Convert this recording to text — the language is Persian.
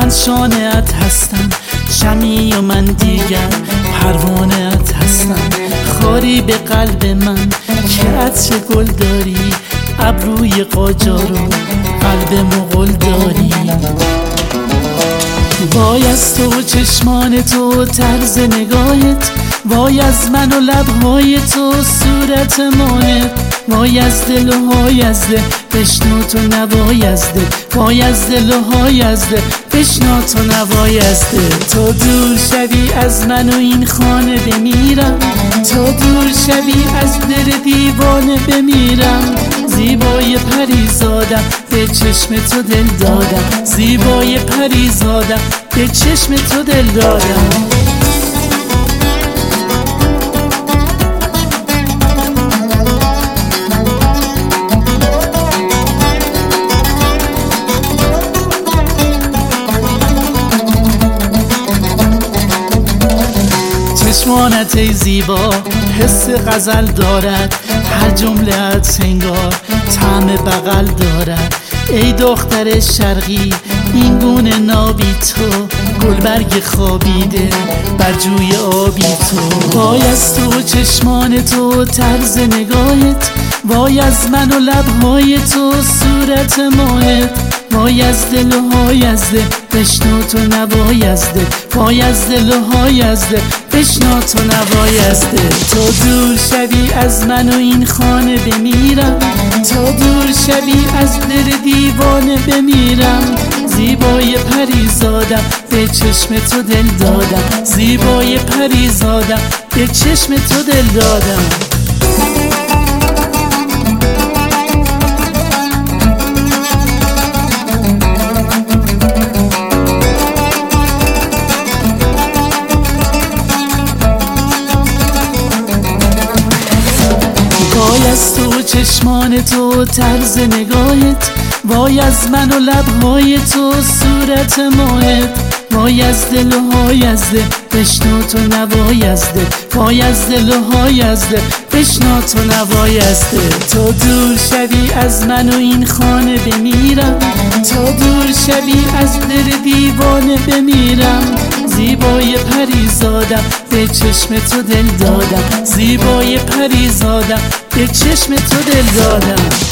من شانه‌ات هستم، شمعی و من دیگر پروانه‌ات هستم. خاری به قلب من که عطر گل داری، ابروی قاجار و قلب مغول داری. وای از تو چشمان تو طرز نگاهت، وای از من و لبهای تو صورت ماهت. وای از دل و های از دل بشنو تو نوای از دل، وای از دل و های از دل بشنو تو نوای از دل. تو دور شوی از من و این خانه بمیرم، تو دور شوی از دل دیوانه بمیرم. زیبای پریزادم به چشم تو دل دادم، زیبای پریزادم به چشم تو دل دادم. چشمانت ای زیبا حس غزل دارد، هر جمله‌ات سنگار طعم بغل دارد. ای دختر شرقی این گونه نابی تو، گلبرگ خوابیده بر جوی آبی تو. وای از تو چشمان تو طرز نگاهت، وای از من و لبهای تو صورت ماهت. وای از دل و های از دل بشنو تو نوای از دل، وای از دل و های از دل بشنو تو نوای از دل. تو دور شوی از من و این خانه بمیرم، تو دور شوی از دل دیوانه بمیرم. زیبای پریزادم به چشم تو دل دادم، زیبای پریزادم به چشم تو دل دادم. وای از تو چشمان تو طرز نگاهت، وای از من و لبهای تو صورت ماهت. وای از دل و های از دل بشنو تو نوای از دل، وای از دل و های از دل بشنو تو نوای از دل. تو دور شوی از من و این خانه بمیرم، تو دور شوی از دل دیوانه بمیرم. زیبای پریزادم به چشم تو دل دادم، زیبای پریزادم به چشم تو دل دادم.